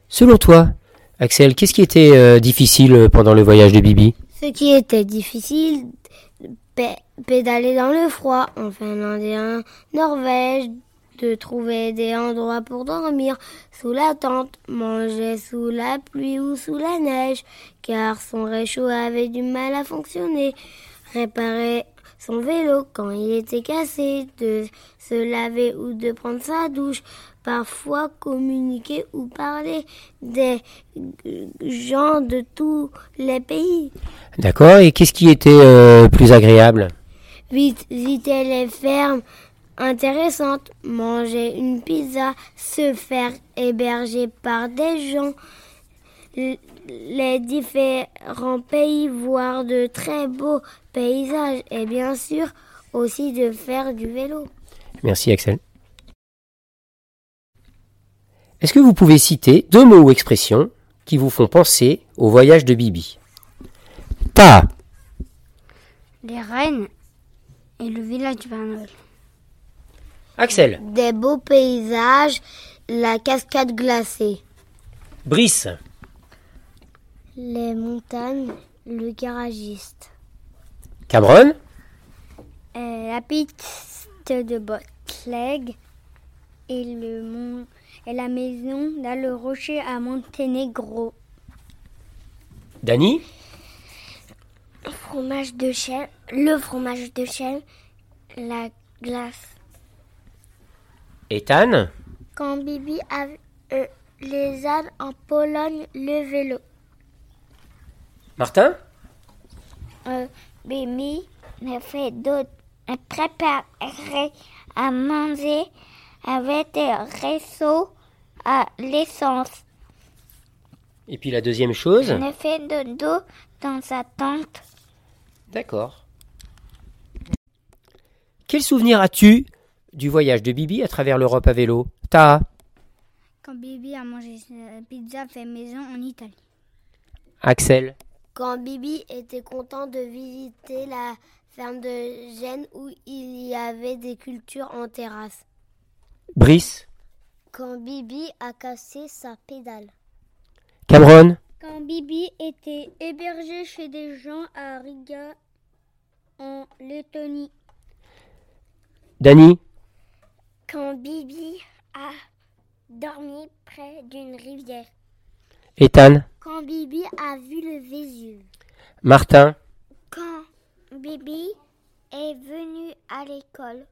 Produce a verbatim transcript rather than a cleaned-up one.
Selon toi, Axel, qu'est-ce qui était euh, difficile pendant le voyage de Bibi? Ce qui était difficile, p- pédaler dans le froid en Finlande et en Norvège, de trouver des endroits pour dormir sous la tente, manger sous la pluie ou sous la neige, car son réchaud avait du mal à fonctionner, réparer son vélo quand il était cassé, de se laver ou de prendre sa douche, parfois communiquer ou parler des gens de tous les pays. D'accord, et qu'est-ce qui était euh, plus agréable? Visiter les fermes intéressantes, manger une pizza, se faire héberger par des gens, les différents pays, voir de très beaux paysages et bien sûr aussi de faire du vélo. Merci Axel. Est-ce que vous pouvez citer deux mots ou expressions qui vous font penser au voyage de Bibi? Ta. Les rennes et le village du Père Noël. Axel. Des beaux paysages, la cascade glacée. Brice. Les montagnes, le garagiste. Cameron. Euh, la piste de Bootleg et, le mont, et la maison dans le rocher à Monténégro. Dany. Fromage de chèvre, le fromage de chèvre, la glace. Ethan. Quand Bibi a euh, les ânes en Pologne, le vélo. Martin. Euh, Bibi me fait d'autres préparer à manger avec des réseaux à l'essence. Et puis la deuxième chose. Me fait dodo dans sa tente. D'accord. Quel souvenir as-tu du voyage de Bibi à travers l'Europe à vélo? Ta. Quand Bibi a mangé sa pizza fait maison en Italie. Axel. Quand Bibi était content de visiter la ferme de Gênes où il y avait des cultures en terrasse. Brice. Quand Bibi a cassé sa pédale. Cameron. Quand Bibi était hébergé chez des gens à Riga, en Lettonie. Dany. Quand Bibi a dormi près d'une rivière. Ethan. Quand Bibi a vu le Vésuve. Martin. Quand Bibi est venu à l'école.